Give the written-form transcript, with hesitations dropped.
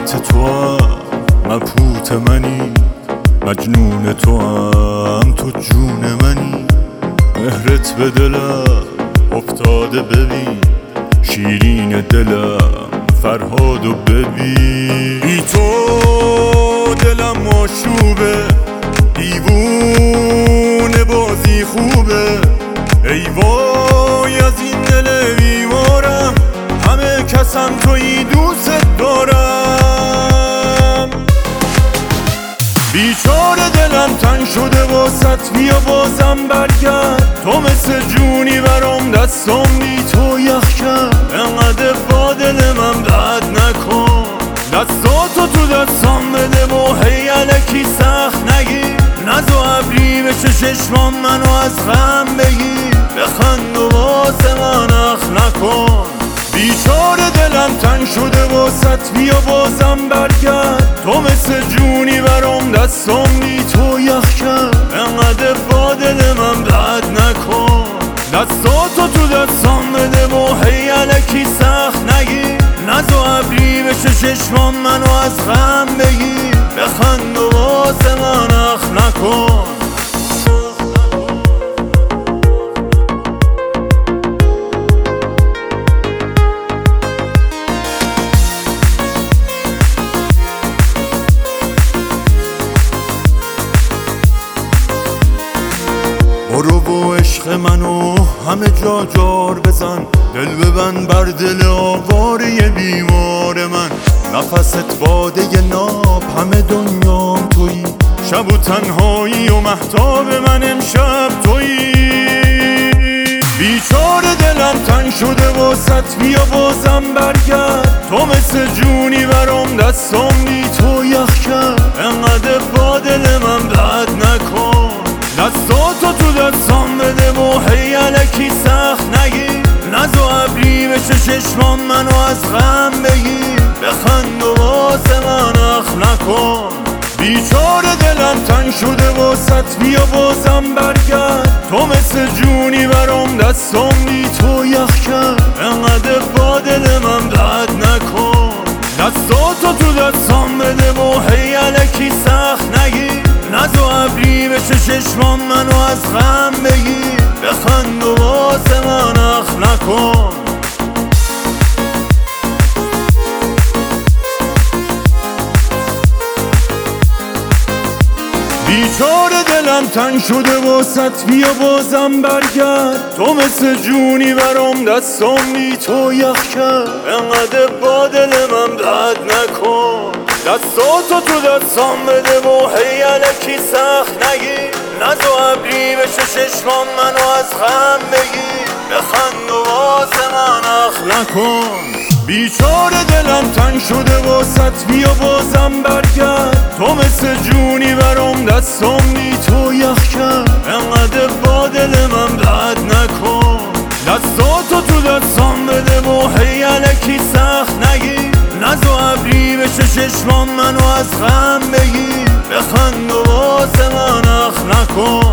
حیات تو هم مبهوت منی، مجنون تو هم تو جون منی. مهرت به دلم افتاده ببین، شیرین دلم فرهادو ببین. بی تو دلم مشروبه، دیوونه بازی خوبه. ای وای از این دل بیمارم، همه کسم تویی دوست دارم. بیچاره دلم تنگ شده واسط، بیا بازم برگرد. تو مثل جونی برام دستم بی تو یخ کرد. انقدر با دل من بد نکن، دستاتو تو دستم بده و هی الکی سخت نگیر. نزو ابری بشه چشمام منو از غم بگیر. بخند و واسه من اخ نکن. بیچاره دلم تنگ شده واسط، بیا بازم برگرد. تو مثل جونی برام دستم بی تو یخ کرد. انقدر با دل من بد نکن، دستاتو تو دستم بده و هی الکی سخت نگیر. نزو ابری بشه چشمام منو از غم بگیر. بخند و واسه من اخ نکن. برو و عشق منو همه جا جار بزن. دل ببند بر دل آواره بیمار من. نفست باده ناب، همه دنیام تویی. شب و تنهایی و مهتاب من امشب تویی. بیچاره دلم تنگ شده واسط، بیا بازم برگرد. تو مثل جونی برام دستم بی تو یخ کرد. انقدر با دل من بد نکن، دستاتو تو دستم بده و هی الکی سخت نگیر. نزو ابری بشه چشمام منو از غم بگیر. بخند و واسه من اخ نکن. بیچاره دلم تنگ شده واسط، بیا بازم برگرد. تو مثل جونی برام دستم بی تو یخ کرد. انقدر با دل من بد نکن، دستاتو تو دستم بده و هی الکی سخت نگیر. نزو ابری بشه چشمام منو از غم بگیر. بخند و واسه من اخ نکن. بیچاره دلم تنگ شده واسط، بیا بازم برگرد. تو مثل جونی برام دستم بی تو یخ کرد. انقدر با دل من بد نکن، دستاتو تو دستم بده و هی الکی سخت نگیر. نزو ابری بشه چشمام منو از غم بگیر. بخند و واسه من اخ نکن. بیچاره دلم تنگ شده واسط، بیا بازم برگرد. تو مثل جونی برام دستم بی تو یخ کرد. انقدر با دل من بد نکن، دستاتو تو دستم بده و هی الکی سخت نگیر. نزو ابری بشه چشمام منو از غم بگیر. بخند و واسه من اخ نکن.